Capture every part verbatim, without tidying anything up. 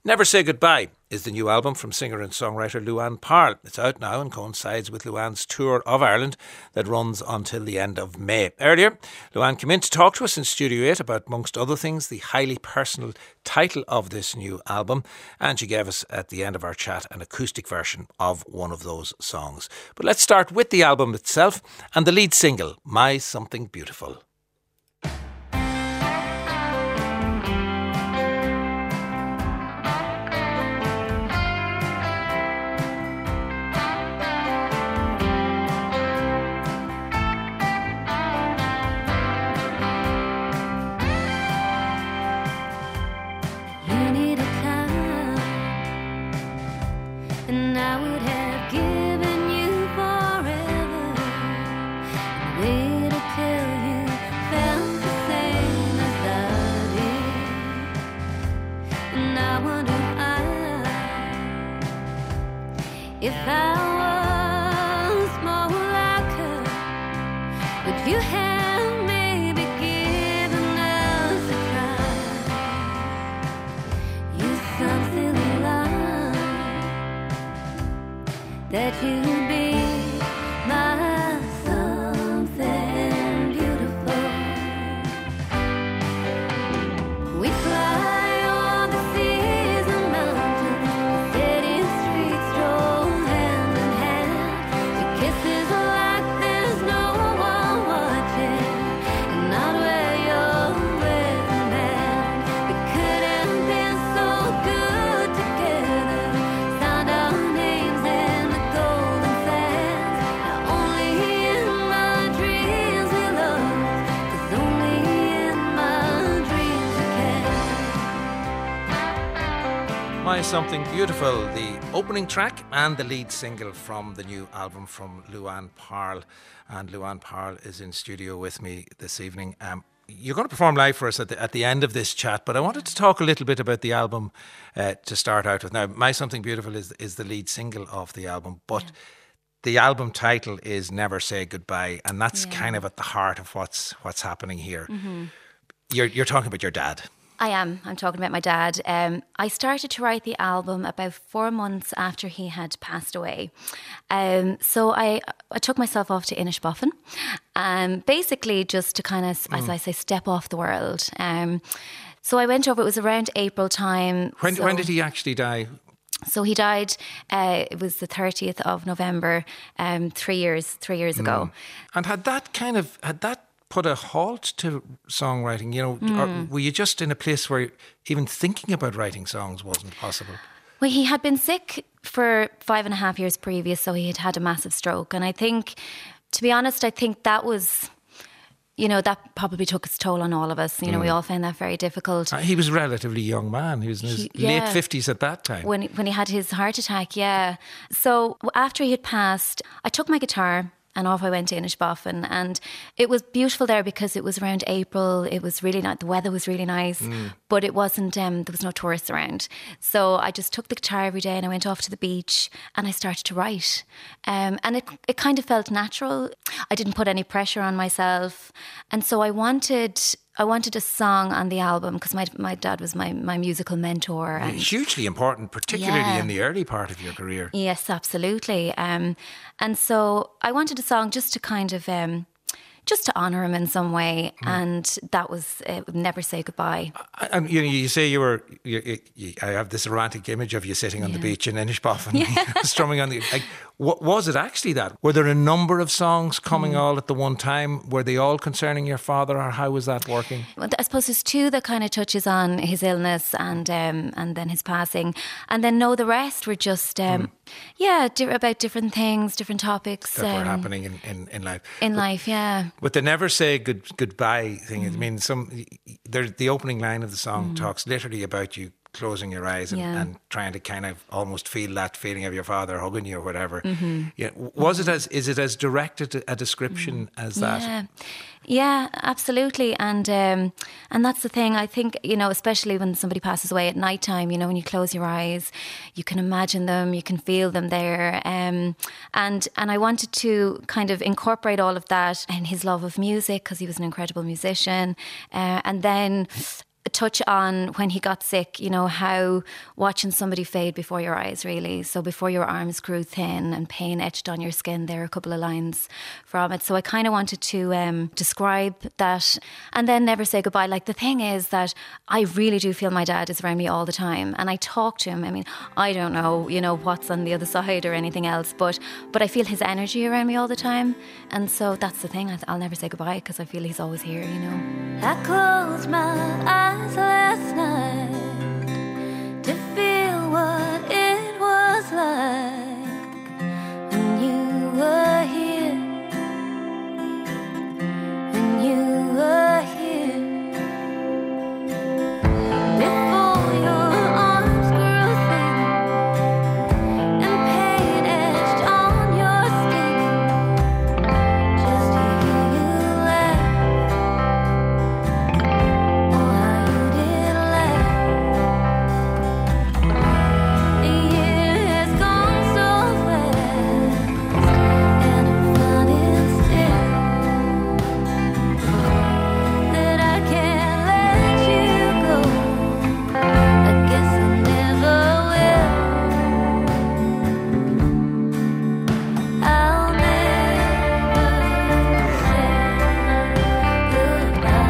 Never Say Goodbye is the new album from singer and songwriter Luan Parle. It's out now and coincides with Luan's tour of Ireland that runs until the end of May. Earlier, Luan came in to talk to us in Studio eight about, amongst other things, the highly personal title of this new album, and she gave us at the end of our chat an acoustic version of one of those songs. But let's start with the album itself and the lead single, My Something Beautiful. If I was more like her, would you have maybe given us a try? You some silly lie that you'd be my something beautiful. We fly on the seas and mountains, the city streets stroll hand in hand. Your kisses are like there's no one watching, and not where you're with a man. We could have been so good together, signed our names in the golden sands. Now only in my dreams we love, 'cause only in my dreams you can. My Something Beautiful, the opening track and the lead single from the new album from Luan Parle. And Luan Parle is in studio with me this evening. Um, you're going to perform live for us at the, at the end of this chat, but I wanted to talk a little bit about the album uh, to start out with. Now, My Something Beautiful is, is the lead single of the album, but yeah. The album title is Never Say Goodbye, and that's yeah. kind of at the heart of what's what's happening here. Mm-hmm. You're, you're talking about your dad. I am. I'm talking about my dad. Um, I started to write the album about four months after he had passed away. Um, so I, I took myself off to Inishbofin, um, basically just to kind of, mm. as I say, step off the world. Um, so I went over. It was around April time. When, so, when did he actually die? So he died. Uh, it was the thirtieth of November, um, three years three years ago. Mm. And had that kind of had that. put a halt to songwriting, you know, mm. or were you just in a place where even thinking about writing songs wasn't possible? Well, he had been sick for five and a half years previous, so he had had a massive stroke. And I think, to be honest, I think that was, you know, that probably took its toll on all of us. You know, mm. we all found that very difficult. Uh, he was a relatively young man. He was in his he, yeah. late fifties at that time. When, when he had his heart attack, yeah. So after he had passed, I took my guitar and off I went to Inishbofin, and it was beautiful there because it was around April. It was really nice. The weather was really nice, mm. but it wasn't. Um, there was no tourists around, so I just took the guitar every day and I went off to the beach and I started to write. Um, and it it kind of felt natural. I didn't put any pressure on myself, and so I wanted. I wanted a song on the album because my my dad was my, my musical mentor. And hugely important, particularly yeah. in the early part of your career. Yes, absolutely. Um, and so I wanted a song just to kind of, um, just to honour him in some way. Mm. And that was uh, Never Say Goodbye. And you, you say you were, you, you, I have this romantic image of you sitting on yeah. the beach in Inishbofin, yeah. strumming on the... Like, what, was it actually that? Were there a number of songs coming mm. all at the one time? Were they all concerning your father, or how was that working? Well, I suppose there's two that kind of touches on his illness and um, and then his passing. And then no, the rest were just, um, mm. yeah, di- about different things, different topics. That um, were happening in, in, in life. In but, life, yeah. But the Never Say good, Goodbye thing, mm. I mean, some there, the opening line of the song mm. talks literally about you closing your eyes and, yeah. and trying to kind of almost feel that feeling of your father hugging you or whatever. Mm-hmm. Yeah, was mm-hmm. it as is it as directed a description mm. as that? Yeah, yeah, absolutely. And um, and that's the thing. I think, you know, especially when somebody passes away at night time, you know, when you close your eyes, you can imagine them, you can feel them there. Um, and and I wanted to kind of incorporate all of that and his love of music, because he was an incredible musician. Uh, and then touch on when he got sick, you know, how watching somebody fade before your eyes, really. So before your arms grew thin and pain etched on your skin, there are a couple of lines from it. So I kind of wanted to um, describe that and then never say goodbye. Like, the thing is that I really do feel my dad is around me all the time, and I talk to him. I mean, I don't know, you know, what's on the other side or anything else, but but I feel his energy around me all the time. And so that's the thing. I'll never say goodbye because I feel he's always here, you know. I closed my eyes last night to feel what it was like when you were here, when you were here, before your arms grew thin and pain etched on your skin, just to hear you laugh. Oh, how you did laugh. A year has gone so fast, and I'm finding still that I can't let you go. I guess I never will. I'll never say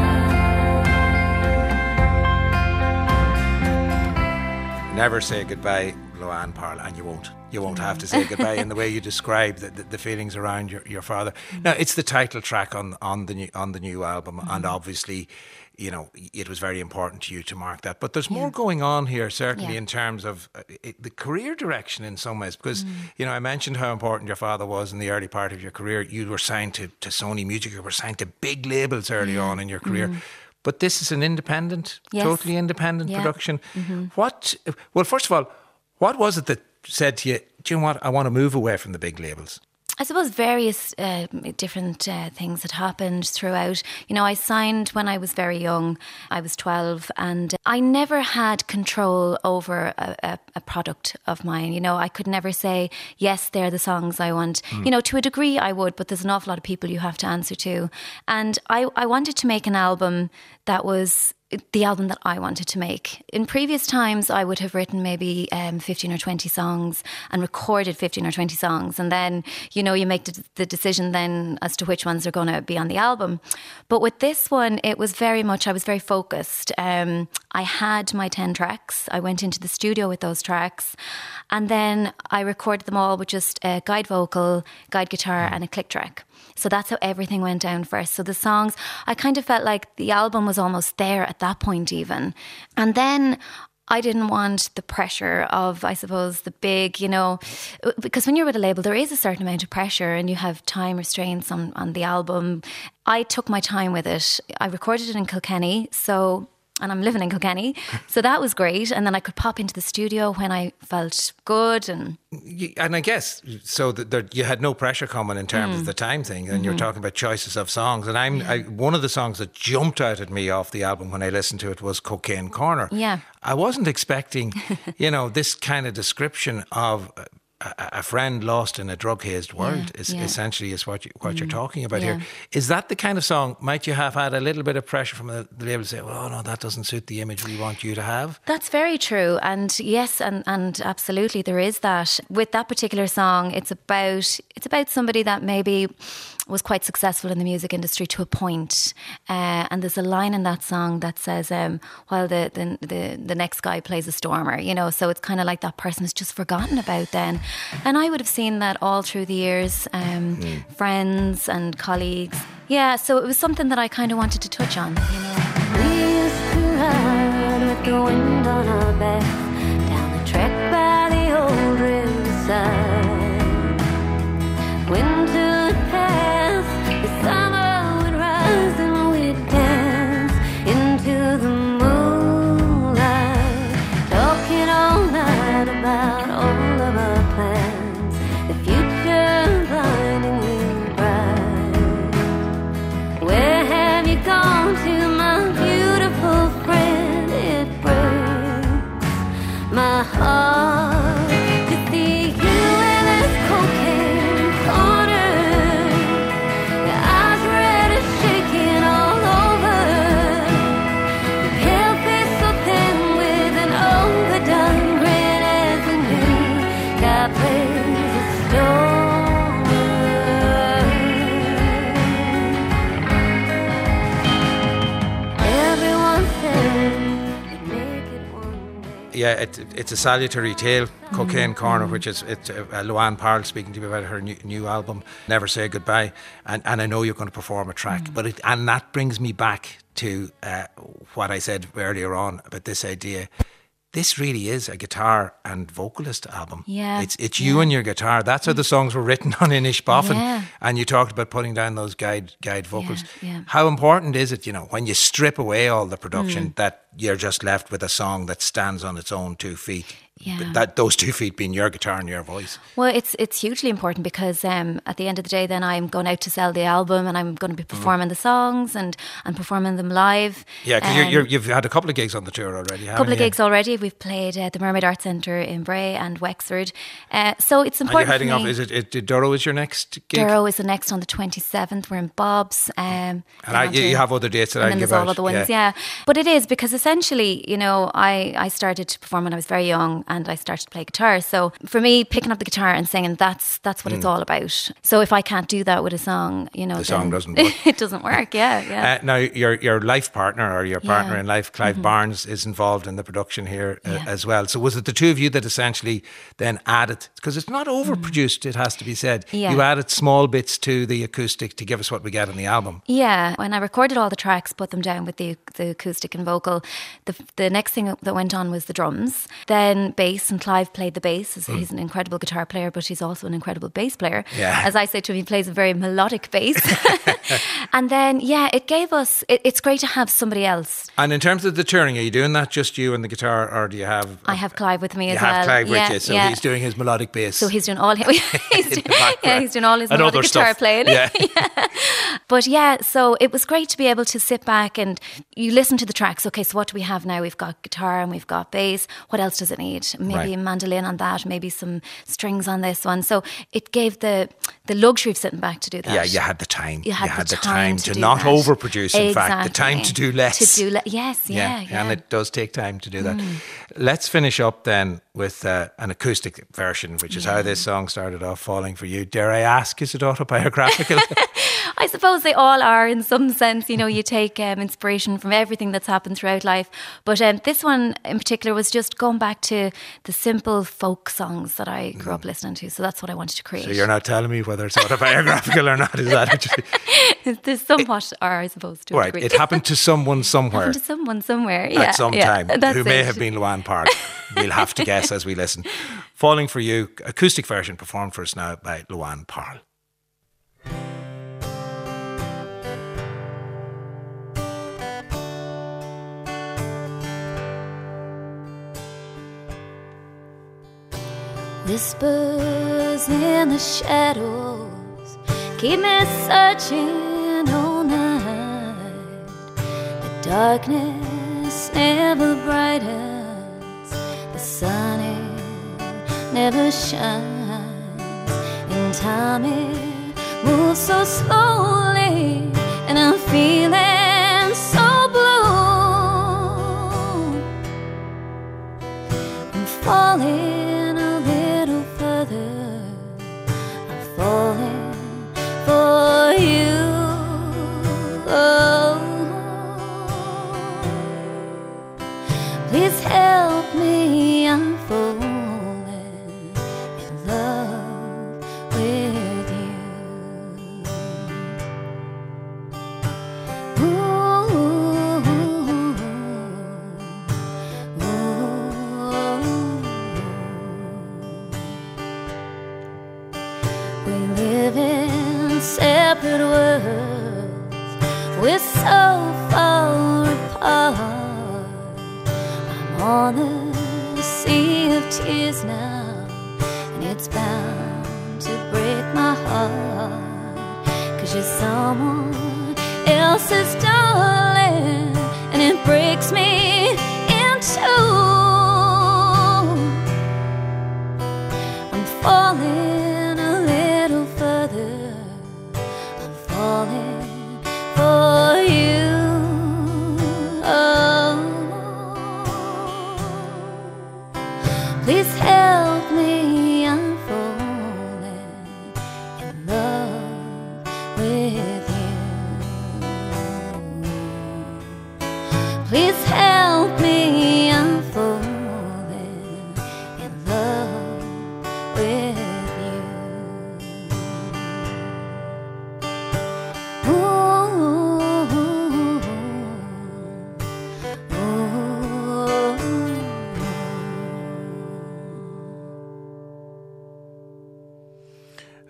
goodbye. Never say goodbye, Luan Parle, and you won't. You won't have to say goodbye in the way you describe the, the, the feelings around your, your father. Mm-hmm. Now, it's the title track on on the new, on the new album, mm-hmm. and obviously, you know, it was very important to you to mark that. But there's more yeah. going on here, certainly, Yeah. in terms of uh, it, the career direction in some ways. Because, mm. you know, I mentioned how important your father was in the early part of your career. You were signed to, to Sony Music. You were signed to big labels early on in your career. Mm. But this is an independent, Yes. totally independent Yeah. production. Mm-hmm. What, well, first of all, what was it that said to you, do you know what, I want to move away from the big labels? I suppose various uh, different uh, things had happened throughout. You know, I signed when I was very young. I was twelve, and I never had control over a, a, a product of mine. You know, I could never say, yes, they're the songs I want. Mm. You know, to a degree I would, but there's an awful lot of people you have to answer to. And I, I wanted to make an album that was the album that I wanted to make. In previous times, I would have written maybe um, fifteen or twenty songs and recorded fifteen or twenty songs. And then, you know, you make the decision then as to which ones are going to be on the album. But with this one, it was very much, I was very focused. Um, I had my ten tracks. I went into the studio with those tracks. And then I recorded them all with just a guide vocal, guide guitar and a click track. So that's how everything went down first. So the songs, I kind of felt like the album was almost there at that point even. And then I didn't want the pressure of, I suppose, the big, you know, because when you're with a label, there is a certain amount of pressure and you have time restraints on, on the album. I took my time with it. I recorded it in Kilkenny, so... and I'm living in Kilkenny, so that was great. And then I could pop into the studio when I felt good. And and I guess, so that there, you had no pressure coming in terms mm. of the time thing, and mm-hmm. you're talking about choices of songs. And I'm yeah. I, one of the songs that jumped out at me off the album when I listened to it was Cocaine Corner. Yeah. I wasn't expecting, you know, this kind of description of... Uh, a friend lost in a drug-hazed world yeah, is yeah. essentially is what you, what mm, you're talking about yeah. here. Is that the kind of song, might you have had a little bit of pressure from the, the label to say, well, oh, no, that doesn't suit the image we want you to have? That's very true. And yes, and, and absolutely there is that. With that particular song, it's about it's about somebody that maybe was quite successful in the music industry to a point. Uh, and there's a line in that song that says, um, while the, the, the, the next guy plays a stormer, you know, so it's kind of like that person is just forgotten about then. And I would have seen that all through the years, um, mm. friends and colleagues. Yeah, so it was something that I kind of wanted to touch on, you know. We used to ride with the wind on our backs down the track by the old riverside. Winter would pass, the summer would rise, and we'd dance into the moonlight, talking all night about all of our plans, the future blindingly bright. Where have you gone to, my beautiful friend? It breaks my heart to see you in this cocaine corner, your eyes red and shaking all over, your pale yeah, it, it's a salutary tale, Cocaine Corner, which is it's uh, Luann Parle speaking to me about her new, new album, Never Say Goodbye, and, and I know you're going to perform a track, mm. but it, and that brings me back to uh, what I said earlier on about this idea. This really is a guitar and vocalist album. Yeah. It's it's yeah. you and your guitar. That's how the songs were written on Inishbofin. Yeah. And you talked about putting down those guide guide vocals. Yeah, yeah. How important is it, you know, when you strip away all the production, mm. that you're just left with a song that stands on its own two feet? Yeah. That those two feet being your guitar and your voice. Well, it's it's hugely important because um, at the end of the day, then I'm going out to sell the album and I'm going to be performing mm. the songs and, and performing them live. Yeah, because um, you're, you're, you've had a couple of gigs on the tour already. A couple of you? gigs already. We've played at the Mermaid Arts Centre in Bray and Wexford. Uh, so it's important. Are you heading for off? me. Is it, it Durrow is your next gig? Durrow is the next on the twenty-seventh. We're in Bob's. Um, and I, you, you have other dates that and I then give there's out. all other ones, yeah. yeah. But it is because essentially, you know, I, I started to perform when I was very young and I started to play guitar. So for me, picking up the guitar and singing, that's that's what mm. it's all about. So if I can't do that with a song, you know, the song doesn't work. It doesn't work. Yeah, yeah. Uh, now your your life partner or your partner yeah. in life, Clive mm-hmm. Barnes, is involved in the production here uh, yeah. as well. So was it the two of you that essentially then added, because it's not overproduced, mm. it has to be said. Yeah. You added small bits to the acoustic to give us what we get on the album. Yeah, when I recorded all the tracks, put them down with the the acoustic and vocal. The the next thing that went on was the drums, then bass, and Clive played the bass. Mm. He's an incredible guitar player, but he's also an incredible bass player. Yeah. As I say to him, he plays a very melodic bass. And then, yeah, it gave us, it, it's great to have somebody else. And in terms of the touring, are you doing that just you and the guitar, or do you have... I have Clive with me you as well. You have Clive yeah, with you, so yeah. he's doing his melodic bass. So he's doing all his, he's doing, yeah, he's doing all his melodic guitar stuff. playing. Yeah. yeah. But yeah, so it was great to be able to sit back and you listen to the tracks. Okay, so what do we have now? We've got guitar and we've got bass. What else does it need? Maybe right. a mandolin on that, maybe some strings on this one. So it gave the the luxury of sitting back to do that. Yeah, you had the time. You had, you had the, the time, time to, to not that. overproduce, in exactly. fact. The time to do less. To do le- yes, yeah, yeah, yeah. And it does take time to do that. Mm. Let's finish up then with uh, an acoustic version, which is yeah. how this song started off, Falling For You. Dare I ask, is it autobiographical? I suppose they all are in some sense. You know, you take um, inspiration from everything that's happened throughout life. But um, this one in particular was just going back to the simple folk songs that I grew mm. up listening to. So that's what I wanted to create. So you're not telling me whether it's autobiographical or not, is that what There's somewhat it, are, I suppose, to a right, degree. It happened to someone somewhere. It happened to someone somewhere, yeah. At some yeah, time, who may it. have been Luann Parle. We'll have to guess as we listen. Falling For You, acoustic version performed for us now by Luann Parle. Whispers in the shadows keep me searching all night. The darkness never brightens, the sun it never shines. In time it moves so slowly, and I'm feeling so blue. I'm falling falling for you. Oh, please help me. I'm falling in love with you. Ooh, ooh, ooh. We live in separate worlds, we're so far apart. I'm on the sea of tears now, and it's bound to break my heart. Cause you're someone else's darling, and it breaks me in two. I'm falling for you. Oh, please help me. I'm falling in love with you. Please help me. I'm falling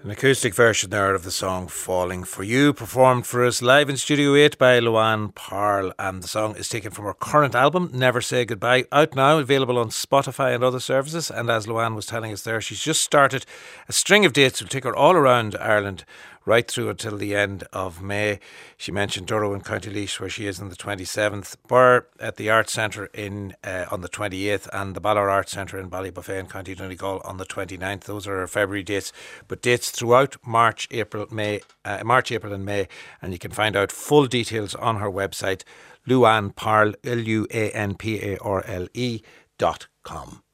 An acoustic version there of the song Falling For You, performed for us live in Studio eight by Luann Parle, and the song is taken from her current album, Never Say Goodbye, out now, available on Spotify and other services. And as Luann was telling us there, she's just started a string of dates that will take her all around Ireland right through until the end of May. She mentioned Durrow in County Laois, where she is on the twenty-seventh, Birr at the Arts Centre in uh, on the twenty-eighth, and the Ballard Arts Centre in Ballybuffet in County Donegal on the twenty-ninth. Those are her February dates, but dates throughout March, April, May, uh, March, April and May, and you can find out full details on her website, Luann Parle, L U A N P A R L E dot com.